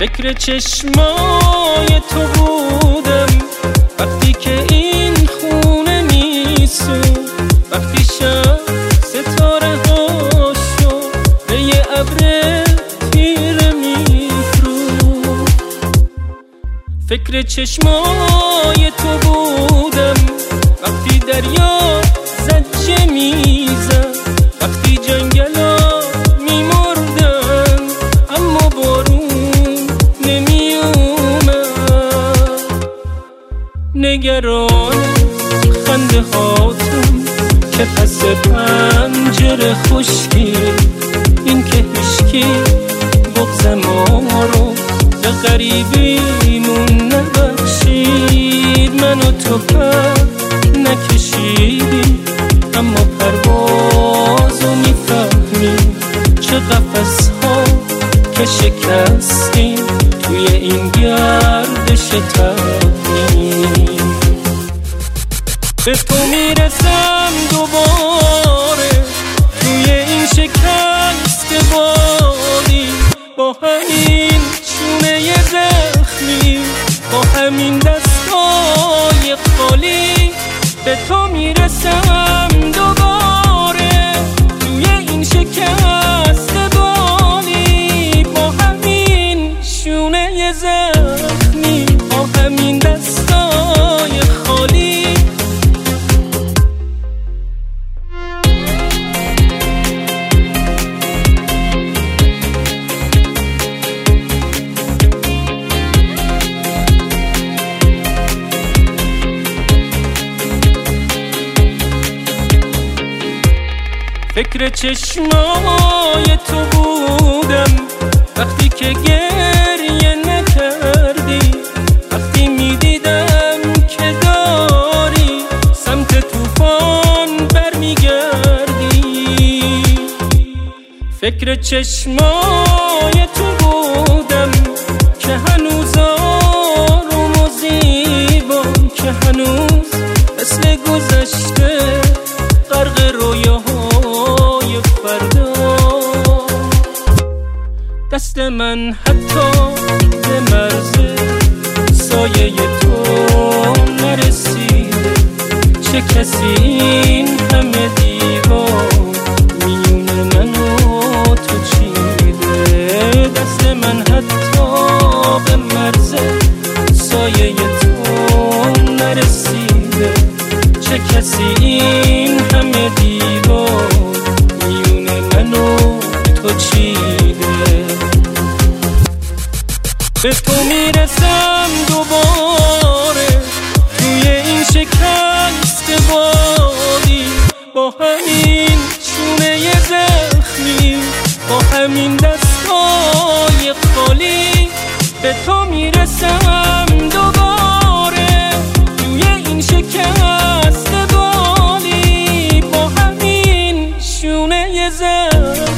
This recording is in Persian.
فکر چشمای تو بودم وقتی که این خونه میسون، وقتی شب ستاره هاشو به یه ابر تیره میفروخت. فکر چشمای تو بودم وقتی دریا زجه میزد، وقتی جنگلا میمردن اما بارون نمیومد. نگران خنده هاتون که پس پنجره خشکی، این که هیچکی بغض ما رو به غریبیمون نبخشید. من و تو پر نکشیدیم اما پروازو میفهمیم، چه قفس ها که شکستیم توی این گردش تقدیم. به تو میرسم دوباره توی این شکست بادی، با همین شونه زخمی، با همین دستای خالی. به تو میرسم دوباره توی این شکست بادی، با همین شونه زخمی، با همین دستای خالی. فکر چشمای تو بودم وقتی که گریه نکردی، وقتی میدیدم که داری سمت طوفان برمیگردی. فکر چشمای تو بودم که هنوز آروم و زیبا، که هنوز مثل گذشته غرق رویاهای فردا. دست من حتی به مرز سایه تو نرسیده، چه کسی این همه دیوار میون من و تو چیده. دست من حتی به مرز سایه تو نرسیده، چه کسی این همه دیوار میون من و تو چیده. به تو میرسم دوباره توی این شکست بادی، با همین شونه زخمی، با همین دستای خالی. به تو میرسم دوباره توی این شکست بادی، با همین شونه زخمی.